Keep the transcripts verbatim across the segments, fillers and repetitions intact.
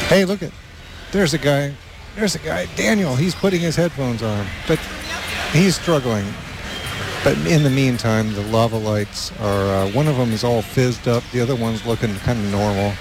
Hey, look at, there's a guy, there's a guy, Daniel, he's putting his headphones on, but he's struggling. But in the meantime, the lava lights are, uh, one of them is all fizzed up, the other one's looking kind of normal.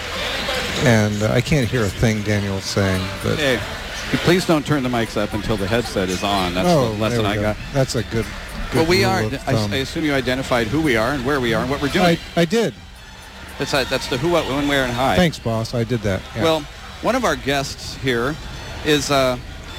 And uh, I can't hear a thing Daniel's saying. But hey, please don't turn the mics up until the headset is on. That's oh, the lesson I go. got. That's a good, good Well, we are, of I, I assume you identified who we are and where we are and what we're doing. I, I did. That's, uh, that's the who, what, when, where, and how. Thanks, boss. I did that. Yeah. Well, one of our guests here is uh,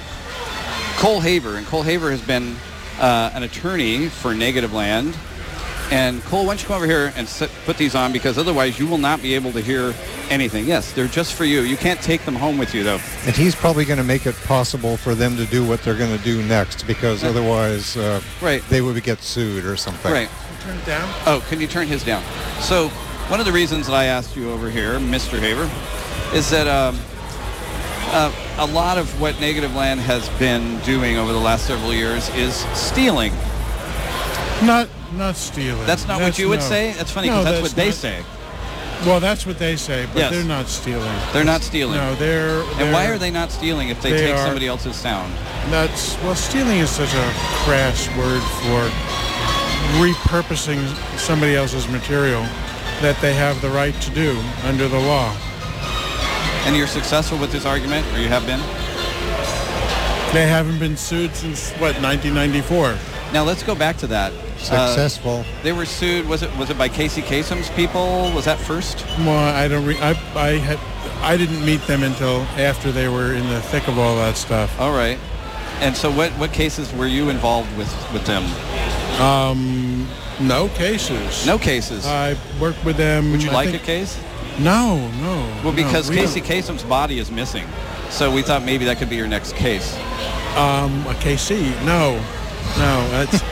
Cole Haver. And Cole Haver has been uh, an attorney for Negativland. And Cole, why don't you come over here and sit, put these on, because otherwise you will not be able to hear anything. Yes, they're just for you. You can't take them home with you, though. And he's probably going to make it possible for them to do what they're going to do next, because yeah. otherwise uh, right. they would get sued or something. Right. Turn it down. Oh, can you turn his down? So one of the reasons that I asked you over here, Mister Haver, is that um, uh, a lot of what Negativland has been doing over the last several years is stealing. Not not stealing. That's not that's what you would no. say? That's funny, because no, that's, that's what they not, say. Well, that's what they say, but yes. they're not stealing. They're not stealing. No, they're... they're and why are they not stealing if they, they take are, somebody else's sound? That's... Well, stealing is such a crass word for repurposing somebody else's material that they have the right to do under the law. And you're successful with this argument, or you have been? They haven't been sued since, what, nineteen ninety-four. Now, let's go back to that. Successful. Uh, they were sued, was it was it by Casey Kasem's people? Was that first? Well, I don't... Re- I, I, had, I didn't meet them until after they were in the thick of all that stuff. All right. And so what, what cases were you involved with, with them? Um, no cases. No cases? I worked with them... Would you I like think, a case? No, no. Well, because no, Casey Kasem's body is missing. So we thought maybe that could be your next case. Um, a K C? No. No, that's...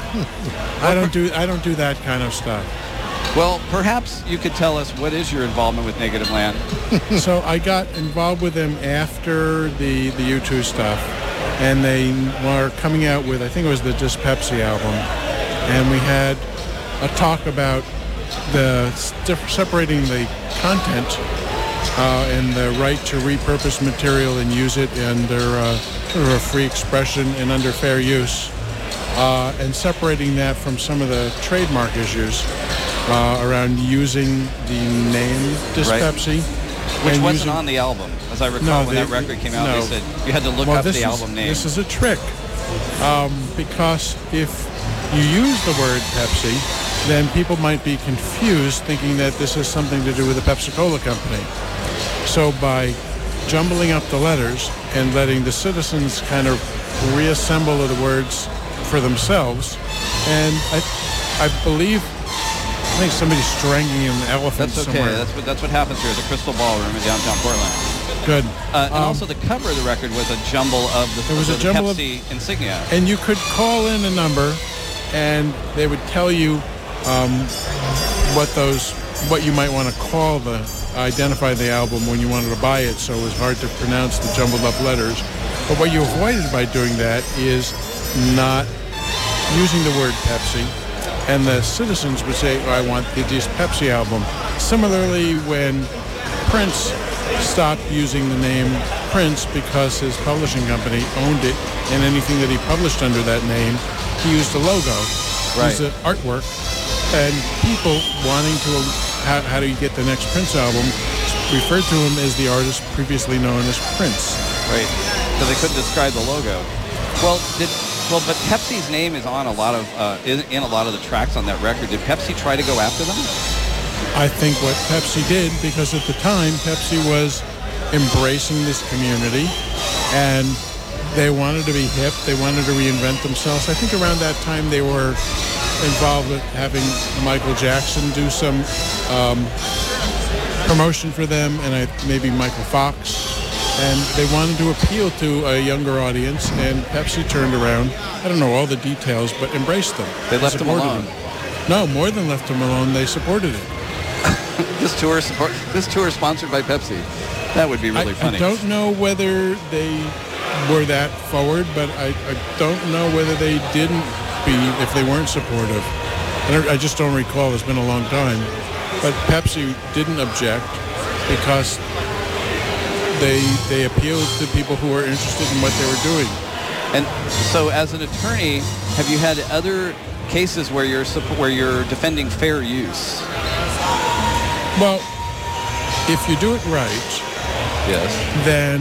I don't do I don't do that kind of stuff. Well, perhaps you could tell us what is your involvement with Negativland. So I got involved with them after the, the U two stuff, and they were coming out with, I think it was the Just Pepsi album, and we had a talk about the separating the content uh, and the right to repurpose material and use it under uh, sort of a free expression and under fair use. Uh, and separating that from some of the trademark issues uh, around using the name Dis right. Pepsi. Which wasn't using, on the album. As I recall, no, when they, that record came out, no. they said you had to look well, up the is, album name. This is a trick. Um, because if you use the word Pepsi, then people might be confused thinking that this has something to do with the Pepsi-Cola company. So by jumbling up the letters and letting the citizens kind of reassemble the words for themselves, and I, I believe, I think somebody's strangling an elephant That's okay. somewhere. That's what that's what happens here at the Crystal Ballroom in downtown Portland. Good. Uh, and um, also the cover of the record was a jumble of the, It was of a the jumble of- Pepsi insignia. And you could call in a number, and they would tell you um, what those, what you might want to call the, identify the album when you wanted to buy it. So it was hard to pronounce the jumbled up letters. But what you avoided by doing that is not using the word Pepsi, and the citizens would say, oh, I want the Dis Pepsi album. Similarly, when Prince stopped using the name Prince because his publishing company owned it, and anything that he published under that name, he used a logo, right. used the artwork, and people wanting to, how, how do you get the next Prince album, referred to him as the artist previously known as Prince. Right. So they couldn't describe the logo. Well, did well, but Pepsi's name is on a lot of uh, in, in a lot of the tracks on that record. Did Pepsi try to go after them? I think what Pepsi did, because at the time Pepsi was embracing this community, and they wanted to be hip. They wanted to reinvent themselves. I think around that time they were involved with having Michael Jackson do some um, promotion for them, and I, maybe Michael Fox. And they wanted to appeal to a younger audience, and Pepsi turned around. I don't know all the details, but embraced them. They left them alone. Them. No, more than left them alone. They supported it. this tour support. This tour is sponsored by Pepsi. That would be really I, funny. I don't know whether they were that forward, but I, I don't know whether they didn't be if they weren't supportive. I, don't, I just don't recall. It's been a long time. But Pepsi didn't object because they they appealed to people who were interested in what they were doing. And so, as an attorney, have you had other cases where you're supp- where you're defending fair use? Well, if you do it right, Yes. then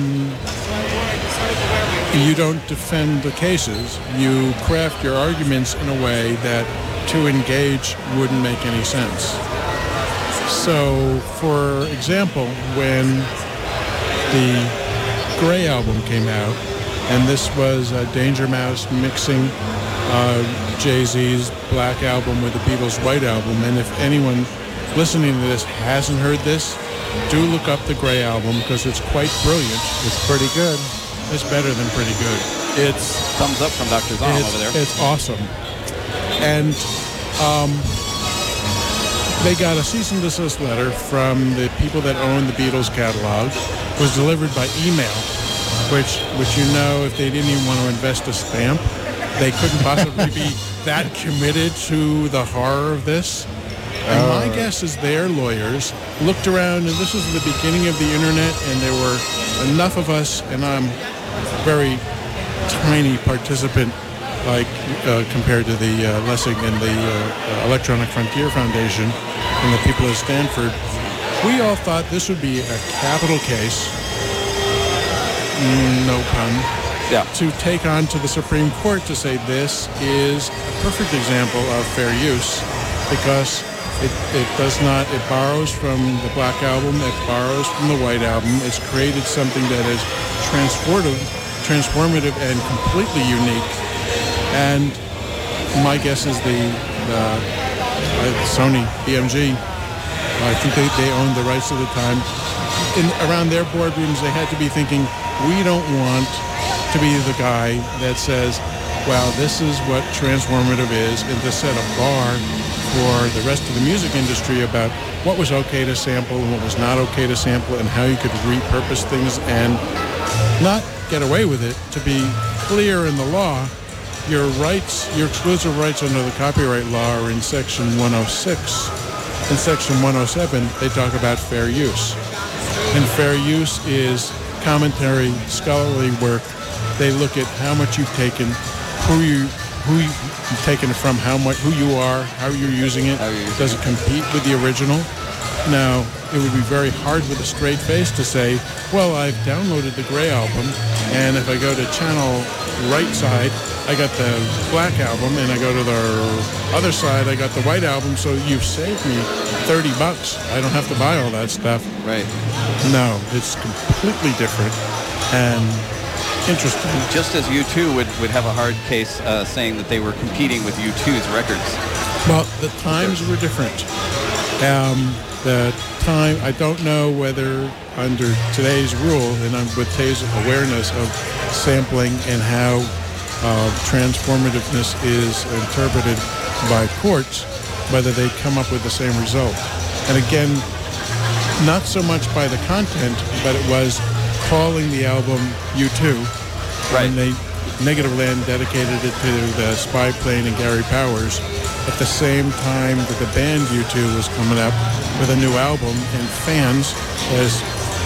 you don't defend the cases. You craft your arguments in a way that to engage wouldn't make any sense. So, for example, when the Gray album came out, and this was uh, Danger Mouse mixing uh, Jay-Z's Black Album with the Beatles' White Album, and if anyone listening to this hasn't heard this, do look up the Gray Album because it's quite brilliant. It's pretty good. It's better than pretty good. It's Thumbs up from Doctor Zom it's, over there. it's awesome. And um, they got a cease and desist letter from the people that own the Beatles catalog. It was delivered by email, which, which you know, if they didn't even want to invest a stamp, they couldn't possibly be that committed to the horror of this. And Uh. my guess is their lawyers looked around, and this was the beginning of the internet, and there were enough of us, and I'm a very tiny participant, like uh, compared to the uh, Lessig and the uh, Electronic Frontier Foundation and the people at Stanford. We all thought this would be a capital case, mm, no pun, Yeah. to take on to the Supreme Court to say this is a perfect example of fair use because it, it does not, it borrows from the Black Album, it borrows from the White Album, it's created something that is transformative, transformative and completely unique. And my guess is the uh, Sony, B M G, I think they, they owned the rights at the time. In, around their boardrooms, they had to be thinking, we don't want to be the guy that says, well, this is what transformative is, and to set a bar for the rest of the music industry about what was okay to sample and what was not okay to sample and how you could repurpose things and not get away with it. To be clear in the law, your rights, your exclusive rights under the copyright law are in Section one oh six. In Section one oh seven, they talk about fair use. And fair use is commentary, scholarly work. They look at how much you've taken, who you who you've taken it from, how much, who you are, how you're using it. How you're using Does it compete with the original? Now, it would be very hard with a straight face to say, well, I've downloaded the Gray Album, and if I go to channel right side, I got the Black Album, and I go to the other side, I got the White Album, so you've saved me thirty bucks. I don't have to buy all that stuff. Right. No, it's completely different and interesting. Just as U two would, would have a hard case uh, saying that they were competing with U two's records. Well, the times were different. Um, the time, I don't know whether under today's rule, and I'm with today's awareness of sampling and how uh, transformativeness is interpreted by courts, whether they come up with the same result. And again, not so much by the content, but it was calling the album U two. Right. And they, Negativland dedicated it to the Spy Plane and Gary Powers at the same time that the band U two was coming up with a new album, and fans, as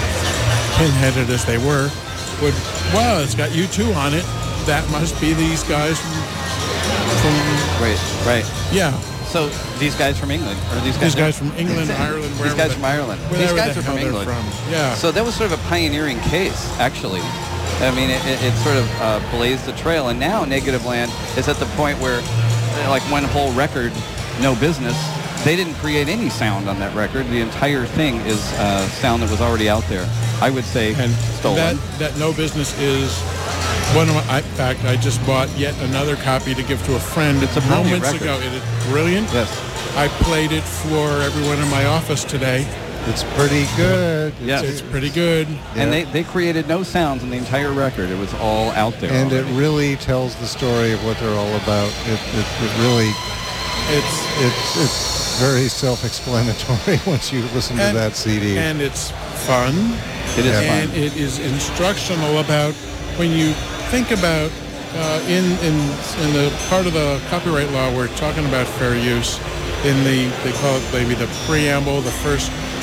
pinheaded as they were, would, wow, it's got U two on it. That must be these guys from, from Right, right. yeah. So these guys from England, or these guys, These guys from England, Ireland, these wherever guys the- from Ireland. These wherever guys the are from hell they're England. from. Yeah. So that was sort of a pioneering case, actually. I mean, it, it, it sort of uh, blazed the trail, and now Negativland is at the point where, uh, like one whole record, No Business, they didn't create any sound on that record. The entire thing is uh, sound that was already out there. I would say And stolen. that that No Business is one of my, I, in fact, I just bought yet another copy to give to a friend It's a brilliant moments record. ago. It is brilliant. Yes. I played it for everyone in my office today. It's pretty good. Yeah. It's pretty good. And they, they created no sounds in the entire record. It was all out there. And it already. really tells the story of what they're all about. It, it, it really, It's it's it's very self-explanatory once you listen to And- that C D. and it's fun. It is Yeah. And fun. it is instructional about when you think about uh, in in in the part of the copyright law we're talking about fair use. In the they call it maybe the preamble, the first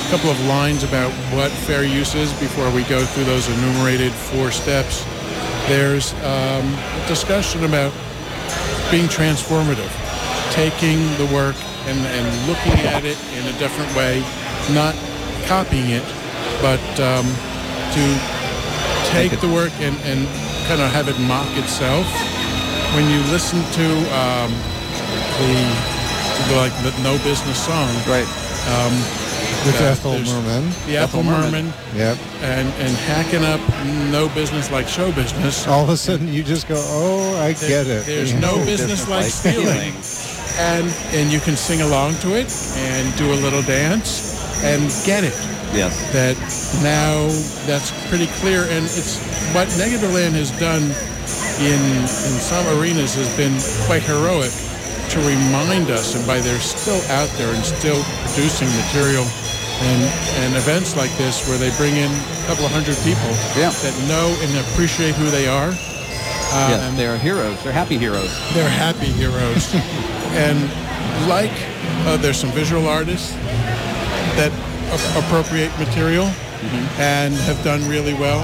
a couple of lines about what fair use is before we go through those enumerated four steps. There's um, a discussion about being transformative, taking the work and, and looking at it in a different way, not copying it, but um, to take the work and, and kind of have it mock itself. When you listen to um, the, the like the No Business song, Right. Um, With uh, Ethel there's Merman. The Ethel Ethel Merman. Merman. Yep. And, and hacking up No Business Like Show Business. All of a sudden you just go, oh, I There- get it. There's Yeah. no business like stealing. And and you can sing along to it and do a little dance and get it. Yes. That now that's pretty clear, and it's what Negativland has done in in some arenas has been quite heroic to remind us, and by they're still out there and still producing material and and events like this where they bring in a couple of hundred people Yeah. that know and appreciate who they are. Uh, Yes, and they're heroes. They're happy heroes. they're happy heroes. And like uh, there's some visual artists that a- appropriate material and have done really well.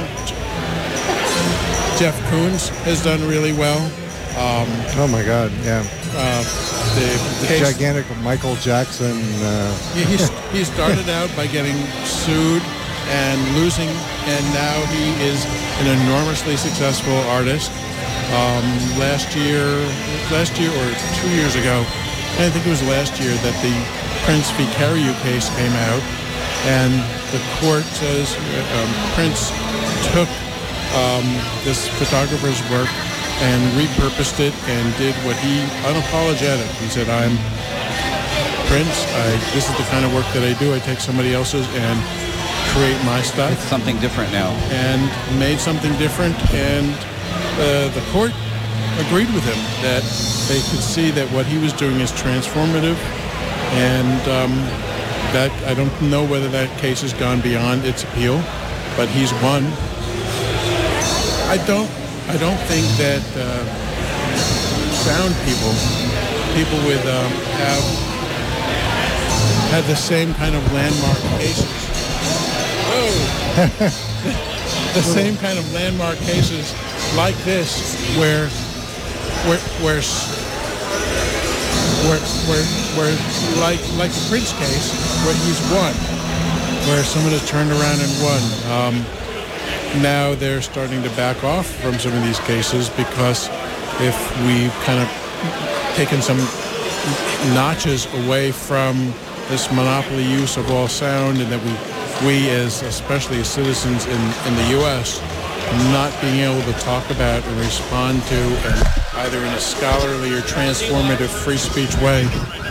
Jeff Koons has done really well. Um, Oh my God, yeah. uh, the The case, gigantic Michael Jackson. Uh, he, he, he started out by getting sued and losing, and now he is an enormously successful artist. Um, last year, last year or two years ago, I think it was last year that the Prince v. Carriou case came out, and the court says um, Prince took um, this photographer's work and repurposed it and did what he unapologetic. He said, "I'm Prince. I, this is the kind of work that I do. I take somebody else's and create my stuff." It's something different now. And made something different, and uh, the court agreed with him that they could see that what he was doing is transformative, and um, that I don't know whether that case has gone beyond its appeal, but he's won. I don't I don't think that uh, sound people, people with um, have have the same kind of landmark cases. Whoa. The same kind of landmark cases like this, where, where, where, where, where, where like, like the Prince case, where he's won, where someone has turned around and won. Um, now they're starting to back off from some of these cases because if we've kind of taken some notches away from this monopoly use of all sound, and that we, we as especially as citizens in, in the U S, not being able to talk about and respond to, and either in a scholarly or transformative free speech way,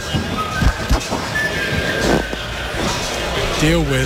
deal with.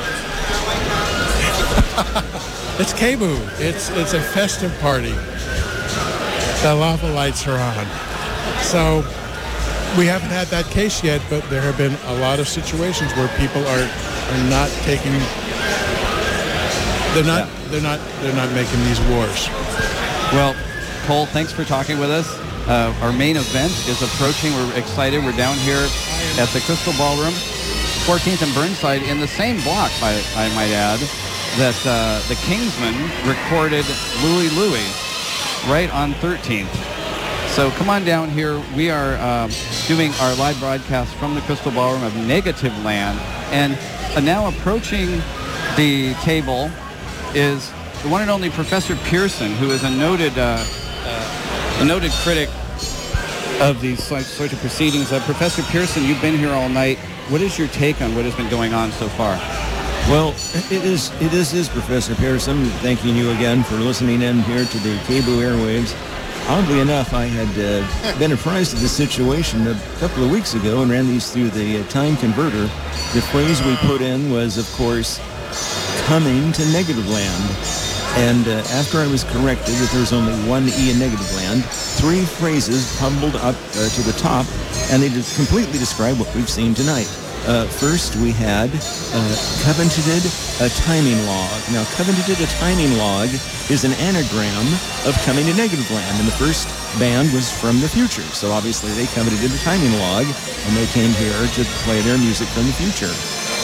It's K-Boo. It's it's a festive party. The lava lights are on. So we haven't had that case yet, but there have been a lot of situations where people are, are not taking. They're not. Yeah. They're not. They're not making these wars. Well, Cole, thanks for talking with us. Uh, our main event is approaching. We're excited. We're down here at the Crystal Ballroom, fourteenth and Burnside, in the same block, I, I might add, that uh, the Kingsmen recorded Louie Louie right on thirteenth. So come on down here. We are um, doing our live broadcast from the Crystal Ballroom of Negativland. And uh, now approaching the table is the one and only Professor Pearson, who is a noted uh, uh, a noted critic of these sorts of proceedings. Uh, Professor Pearson, you've been here all night. What is your take on what has been going on so far? Well, it is it is is Professor Pearson, thanking you again for listening in here to the K-Boo airwaves. Oddly enough, I had uh, been apprised of the situation a couple of weeks ago and ran these through the uh, time converter. The phrase we put in was, of course, coming to Negativland. And uh, after I was corrected that there's only one E in Negativland, three phrases bubbled up uh, to the top, and they just completely describe what we've seen tonight. Uh, first, we had uh, covenanted a timing log. Now, covenanted a timing log is an anagram of coming to Negativland, and the first band was from the future. So obviously they covenanted the timing log, and they came here to play their music from the future.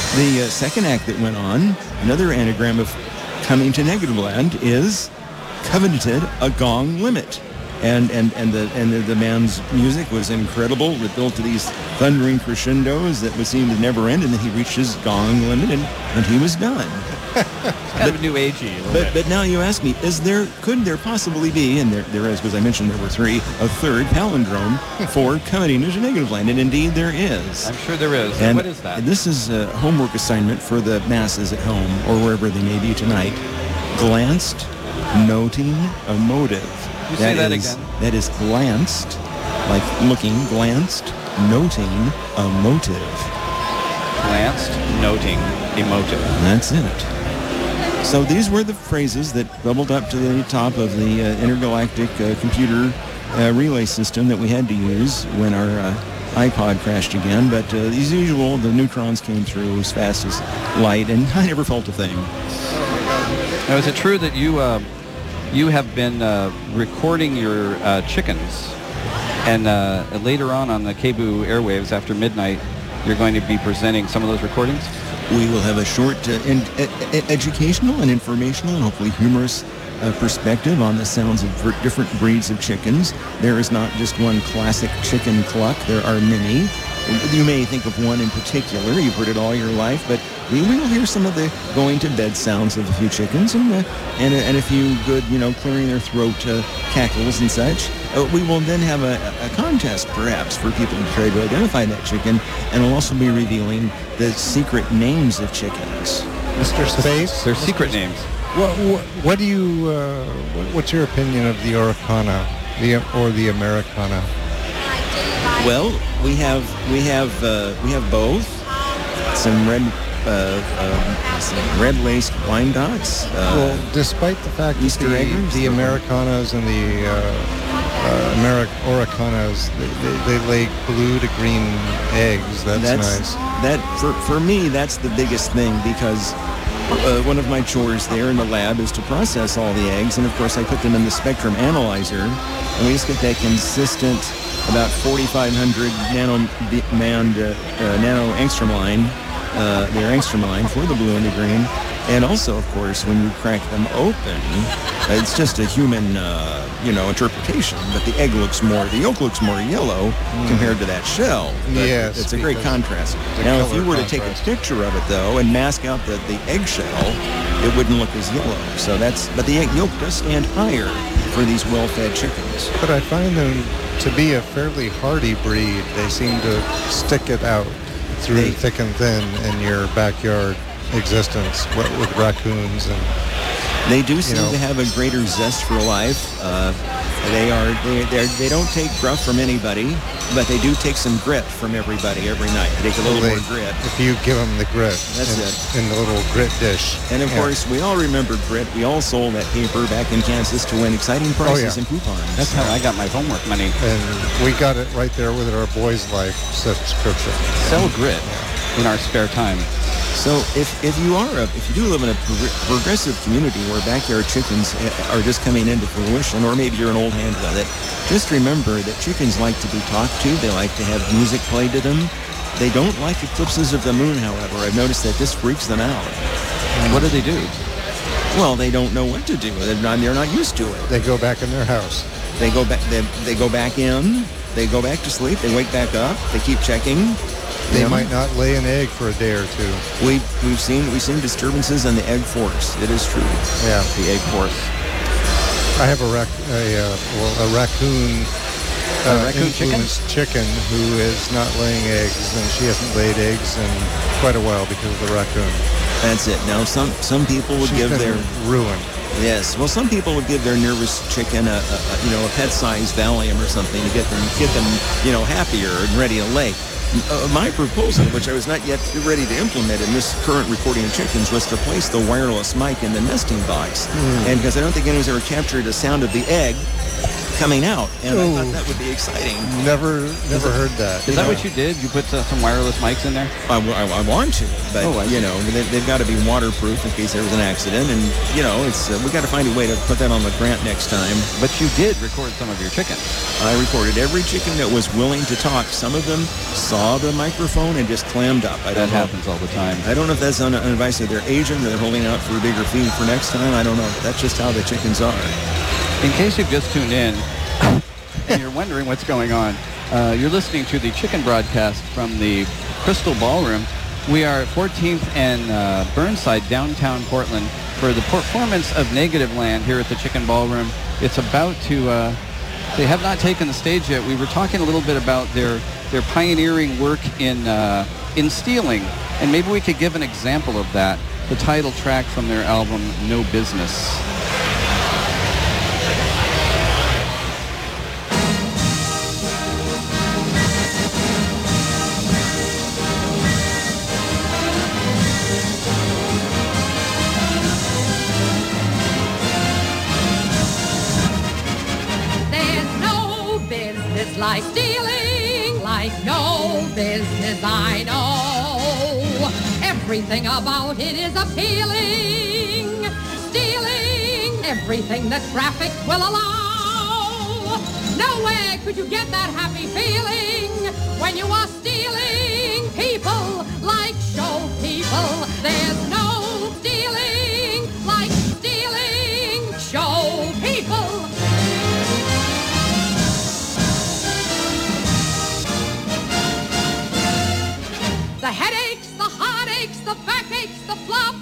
The uh, second act that went on, another anagram of coming to Negative Land, is coveted a gong limit. And and and the and the, the man's music was incredible. It built to these thundering crescendos that would seem to never end, and then he reached his gong limit, and, and he was done. Kind of new agey. a little But bit. but now you ask me, is there could there possibly be, and there there is, because I mentioned there were three, a third palindrome for coming into Negative Land, and indeed there is. I'm sure there is. And what is that? This is a homework assignment for the masses at home or wherever they may be tonight. Glanced, noting a motive. You say that is, again. That is glanced, like looking, glanced, noting a motive. Glanced, noting, emotive. That's it. So these were the phrases that bubbled up to the top of the uh, intergalactic uh, computer uh, relay system that we had to use when our uh, iPod crashed again. But uh, as usual, the neutrons came through as fast as light, and I never felt a thing. Now, is it true that you uh, you have been uh, recording your uh, chickens, and uh, later on on the K B U airwaves after midnight, you're going to be presenting some of those recordings? We will have a short uh, in, e- educational and informational and hopefully humorous uh, perspective on the sounds of ver- different breeds of chickens. There is not just one classic chicken cluck. There are many. You may think of one in particular. You've heard it all your life, but we will hear some of the going to bed sounds of a few chickens and uh, and, a, and a few good, you know, clearing their throat uh, cackles and such. Uh, we will then have a, a contest, perhaps, for people to try to identify that chicken, and we'll also be revealing the secret names of chickens. Mister Space? Their secret names. What, what, what do you, uh, what, what's your opinion of the Oricana the, or the Americana? Well, we have we have uh, we have both. Some red uh, um, some red laced Wyandottes. Uh, Well, despite the fact that Easter the, eggers? the Americanas and the uh, uh, Ameri- Oricanas, they, they, they lay blue to green eggs. That's, nice. That for for me, that's the biggest thing, because uh, one of my chores there in the lab is to process all the eggs, and of course I put them in the spectrum analyzer, and we just get that consistent about forty-five hundred nano manned uh, uh, nano angstrom line. Uh, their angstrom line for the blue and the green. And also, of course, when you crack them open, uh, it's just a human, uh, you know, interpretation, but the egg looks more, the yolk looks more yellow mm. compared to that shell. But yes. It's a great contrast. Now, if you were contrast. to take a picture of it, though, and mask out the, the eggshell, it wouldn't look as yellow. So that's, but the egg yolk does stand higher for these well-fed chickens. But I find them to be a fairly hardy breed. They seem to stick it out through They, thick and thin in your backyard existence what, with raccoons and They do seem know. to have a greater zest for life. Uh, they are they they're, they don't take gruff from anybody, but they do take some grit from everybody every night. They take a little they, more grit. if you give them the grit. That's in, it. in the little grit dish. And of Yeah. course, we all remember grit. We all sold that paper back in Kansas to win exciting prices Oh, yeah. and coupons. That's how I got my homework money. And we got it right there with our Boys Life subscription. Sell grit in our spare time. So if, if you are a, if you do live in a pro- progressive community where backyard chickens are just coming into fruition, or maybe you're an old hand with it, just remember that chickens like to be talked to. They like to have music played to them. They don't like eclipses of the moon, however. I've noticed that this freaks them out. What do they do? Well, they don't know what to do. They're not, they're not used to it. They go back in their house. They go back. They, they go back in. They go back to sleep. They wake back up. They keep checking. They Yeah. might not lay an egg for a day or two. We we've seen we've seen disturbances in the egg force. It is true. Yeah. The egg force. I have a, rac- a, uh, well, a raccoon, uh, A raccoon chicken? influenced chicken who is not laying eggs, and she hasn't laid eggs in quite a while because of the raccoon. That's it. Now some some people would She's give been their ruined. yes. Well, some people would give their nervous chicken a, a, a you know a pet-sized Valium or something to get them get them you know happier and ready to lay. Uh, my proposal, which I was not yet ready to implement in this current recording of chickens, was to place the wireless mic in the nesting box. Mm. And because I don't think anyone's ever captured the sound of the egg coming out, and I Ooh. thought that would be exciting. Never, never heard that. Is that what you did? You put uh, some wireless mics in there? I, I, I want to, but Oh, I see. you know, they, they've got to be waterproof in case there was an accident, and you know, it's uh, we got to find a way to put that on the grant next time. But you did record some of your chickens. I recorded every chicken that was willing to talk. Some of them saw the microphone and just clammed up. I That don't know. happens all the time. I don't know if that's on, on advice of their agent or they're holding out for a bigger fee for next time. I don't know. That's just how the chickens are. In case you've just tuned in and you're wondering what's going on, uh, you're listening to the chicken broadcast from the Crystal Ballroom. We are at fourteenth and uh, Burnside, downtown Portland, for the performance of Negativland here at the Chicken Ballroom. It's about to, uh, they have not taken the stage yet. We were talking a little bit about their, their pioneering work in, uh, in stealing, and maybe we could give an example of that, the title track from their album, No Business. Like stealing, like no business I know. Everything about it is appealing. Stealing everything that traffic will allow. Nowhere could you get that happy feeling when you are stealing people like show people. There's no stealing like stealing show people. The headaches, the heartaches, the backaches, the flops.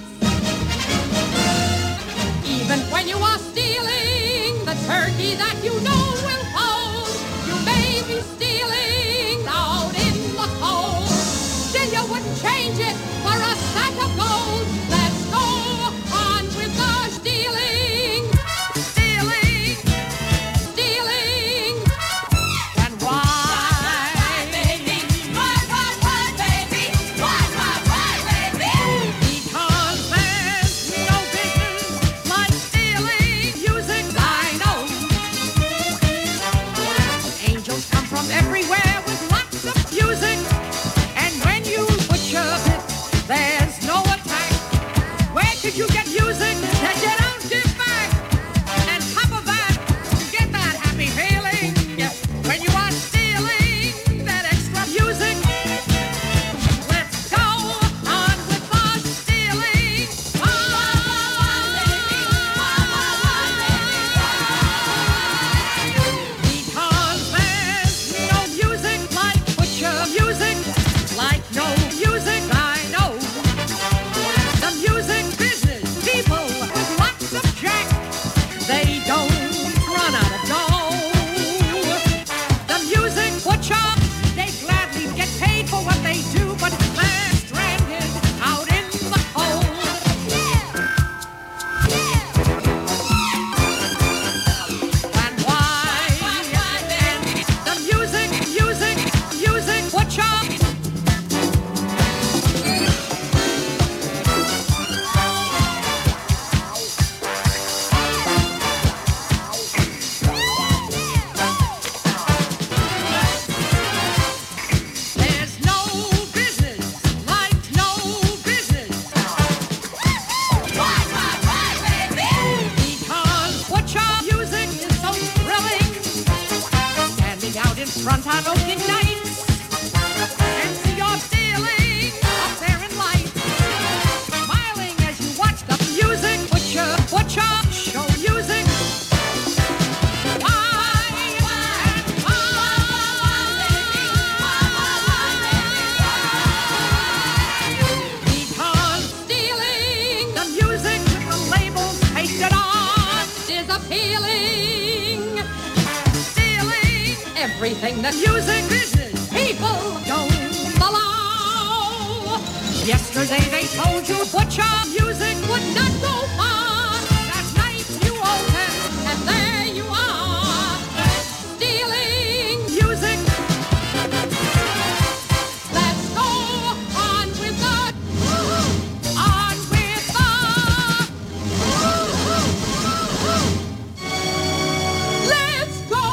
Even when you are stealing the turkey that you know will fold, you may be stealing out in the cold. Still you wouldn't change it for a sack of gold. Let's go on with the stealing. Stealing, stealing. And why? Everywhere with lots of music, and when you put your bit, there's no attack. Where could you get music that you don't give back? And top of that, you get that happy feeling when you are stealing that extra music. Let's go on with the stealing. Because there's no music like butcher music, like no music I know. The music business people with lots of jack, they don't run out of dough. The music butcher, they gladly get paid for what they do, but they're stranded out in the cold. And why? And the music, music, music butcher. There's no business like no business. Why, why, why, baby? Because butcher music is so thrilling. Standing out in front on opening nights and see your stealing up there in lights. Smiling as you watch the music butcher, butcher show music. Why, and why? Because stealing the music with the labels pasted on is appealing. Stealing everything that music business people don't allow. Yesterday they told you butcher music would not go far. That night you open and there you are. Stealing music. Let's go on with the, on with the, let's go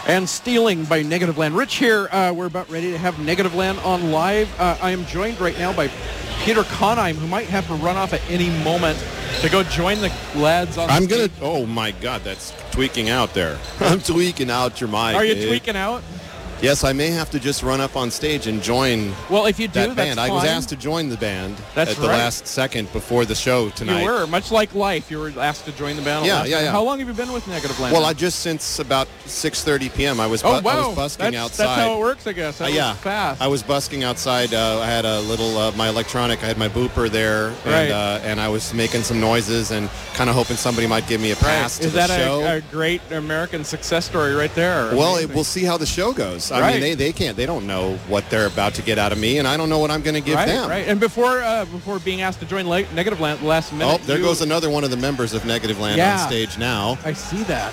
And Stealing by Negative Land. Rich here. Uh, we're about ready to have Negative Land on live. Uh, I am joined right now by Peter Conheim, who might have to run off at any moment to go join the lads on I'm the going stage. to, oh my God, that's tweaking out there. I'm tweaking out your mic. Are you Dave. tweaking out? Yes, I may have to just run up on stage and join Well, if you do, that that's band. I was fine. asked to join the band That's at the right. last second before the show tonight. You were, much like life. You were asked to join the band. Yeah, last yeah, night. yeah. How long have you been with Negative Land? Well, now? I just since about six thirty p.m. I was, bu- Oh, wow. I was busking that's, outside. That's how it works, I guess. That Uh, was yeah, fast. I was busking outside. Uh, I had a little uh, my electronic. I had my booper there, and Right. uh, and I was making some noises and kind of hoping somebody might give me a pass Right. to Is the that show. a, a great American success story right there? well, it, Amazing. we'll see how the show goes. I Right. mean, they, they can't. They don't know what they're about to get out of me, and I don't know what I'm going to give right, them. Right, and before uh, before being asked to join Le- Negative Land last minute, Oh, there you- goes another one of the members of Negative Land Yeah. on stage now. I see that.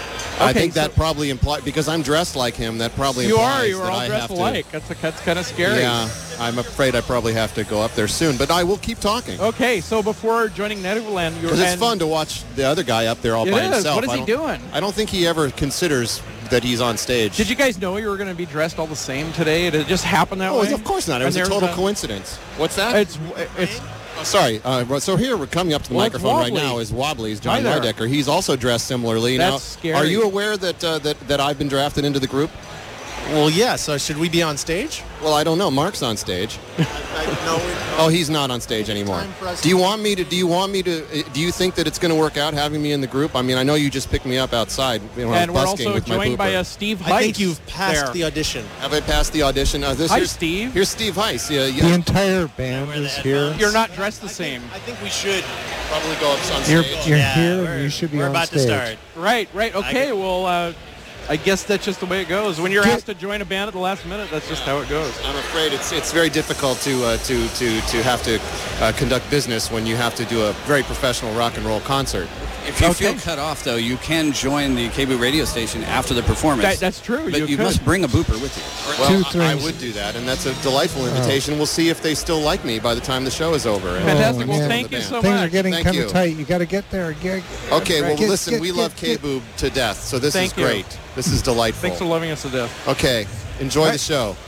I Okay, think that so- probably implies, because I'm dressed like him, that probably You implies are. You are that all I dressed have to, alike. That's a, that's kind of scary. Yeah, I'm afraid I probably have to go up there soon, but I will keep talking. Okay, so before joining Negative Land, you were Because it's and- fun to watch the other guy up there all It by is. himself. What is I he don't- doing? I don't think he ever considers that he's on stage. Did you guys know you were going to be dressed all the same today? Did it just happen that Oh, way? of course not. It And was a there's total coincidence. What's that? It's it's Oh, sorry. Uh, so here, we're coming up to the Well, it's microphone right wobbly. now is Wobbly, is Hi John there. Lidecker. He's also dressed similarly. That's now, scary. Are you aware that, uh, that that I've been drafted into the group? Well, yes. Uh, should we be on stage? Well, I don't know. Mark's on stage. No. Oh, he's not on stage anymore. Time for us Do you to- want me to? Do you want me to? uh, Do you think that it's going to work out having me in the group? I mean, I know you just picked me up outside. You know, and we're busking also with my joined by pooper. a Steve Heiss. I think you've passed there. the audition. Have I passed the audition? Uh, this Hi, here's, Steve. Here's Steve Heiss. Yeah, The yeah. entire band is here. You're not dressed the same. I think we should. Probably go up on You're, stage. you're Yeah, here. we're- You should be we're on about stage. to start. Right, right. Okay, well, uh, I guess that's just the way it goes. When you're Get- asked to join a band at the last minute, that's just how it goes. I'm afraid it's it's very difficult to uh, to to to have to uh, conduct business when you have to do a very professional rock and roll concert. If you Okay. feel cut off, though, you can join the K B radio station after the performance. That, that's true. but you you could. must bring a booper with you. Well, Two I- I things. would do that, and that's a delightful invitation. We'll see if they still like me by the time the show is over. And- Fantastic. Oh, well, man. thank you Things so Things much. are getting Thank kind you. of tight. You got to get there. Get, Okay, well, get- listen, get- we get- love get- K-Boob to death, so this Thank is you. great. This is delightful. Thanks for loving us to death. Okay, enjoy Right. the show.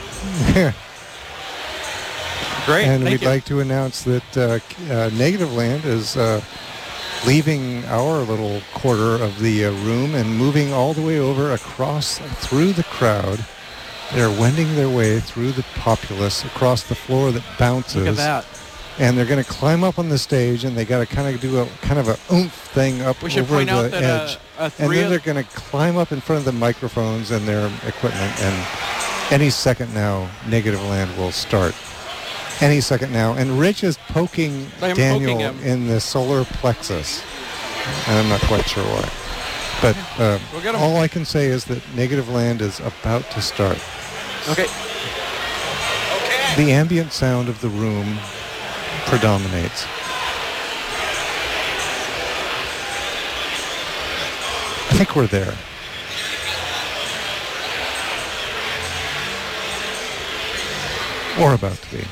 Great. And thank we'd you. like to announce that uh, uh, Negative Land is uh, leaving our little quarter of the uh, room and moving all the way over across through the crowd. They're wending their way through the populace across the floor that bounces. Look at that. And they're going to climb up on the stage, and they got to kind of do a kind of a oomph thing up We should over point the out that edge. uh, a And three then of- they're going to climb up in front of the microphones and their equipment. And any second now, Negative Land will start. Any second now. And Rich is poking I'm Daniel poking him. in the solar plexus. And I'm not quite sure why. But uh, We'll get him. all I can say is that Negative Land is about to start. Okay. The ambient sound of the room predominates. I think we're there. Or about to be.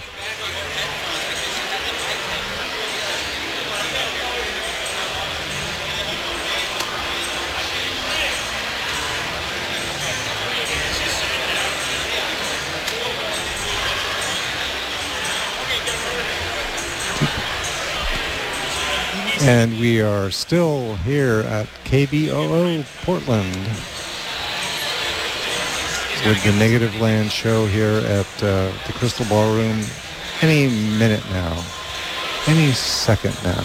And we are still here at K B O O Portland with the Negative Land show here at uh, the Crystal Ballroom any minute now, any second now.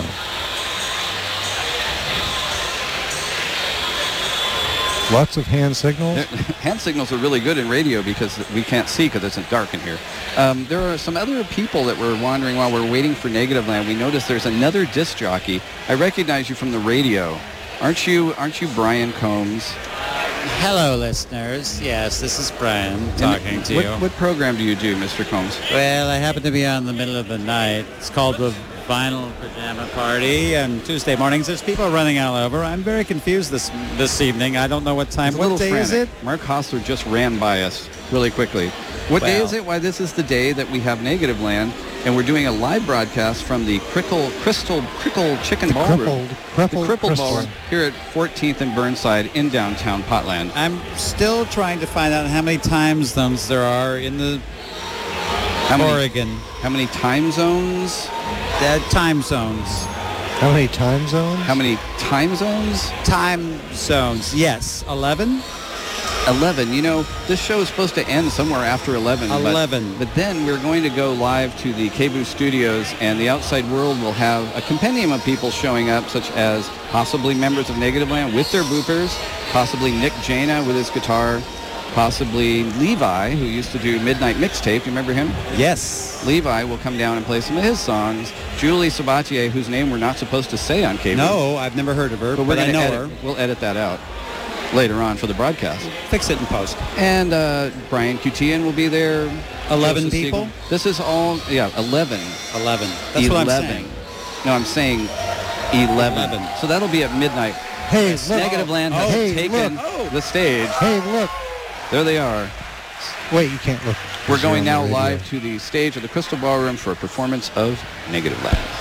Lots of hand signals. Hand signals are really good in radio because we can't see because it's dark in here. Um, there are some other people that were wandering while we're waiting for Negative Land. We noticed there's another disc jockey. I recognize you from the radio. Aren't you? Aren't you Brian Combs? Hello, listeners. Yes, this is Brian talking And to what, you. What program do you do, Mister Combs? Well, I happen to be on the middle of the night. It's called the Vinyl Pajama Party, and Tuesday mornings there's people running all over. I'm very confused this this evening. I don't know what time. It's a What little day is frantic. it? Mark Hostler just ran by us really quickly. What day Well- is it? Why, this is the day that we have Negative Land. and we're doing a live broadcast from the Crickle, Crystal Crickle Chicken Ballroom. Crippled, crippled, the Crippled crystal. Ballroom here at fourteenth and Burnside in downtown Potland. I'm still trying to find out how many time zones there are in the How many, Oregon. how many time zones? The time zones. How many time zones? How many time zones? Time zones. Yes. eleven? eleven. You know, this show is supposed to end somewhere after eleven. but- eleven. But, then we're going to go live to the K B O O Studios, and the outside world will have a compendium of people showing up, such as possibly members of Negativland with their boopers, possibly Nick Jana with his guitar, possibly Levi, who used to do Midnight Mixtape. You remember him? Yes. Levi will come down and play some of his songs. Julie Sabatier, whose name we're not supposed to say on K B O O. No, I've never heard of her, but, but, we're I gonna know edit, her. We'll edit that out later on for the broadcast. Fix it in post. And uh, Brian Cutian will be there. eleven Joseph people? Siegel. This is all, yeah, eleven. eleven. That's what I'm eleven. saying. No, I'm saying eleven. eleven. So that'll be at midnight. Hey, Yes, look. Negativland has Hey, taken look. the stage. Hey, look. There they are. Wait, you can't look. We're going You're now on the radio. live to the stage of the Crystal Ballroom for a performance of Negativland.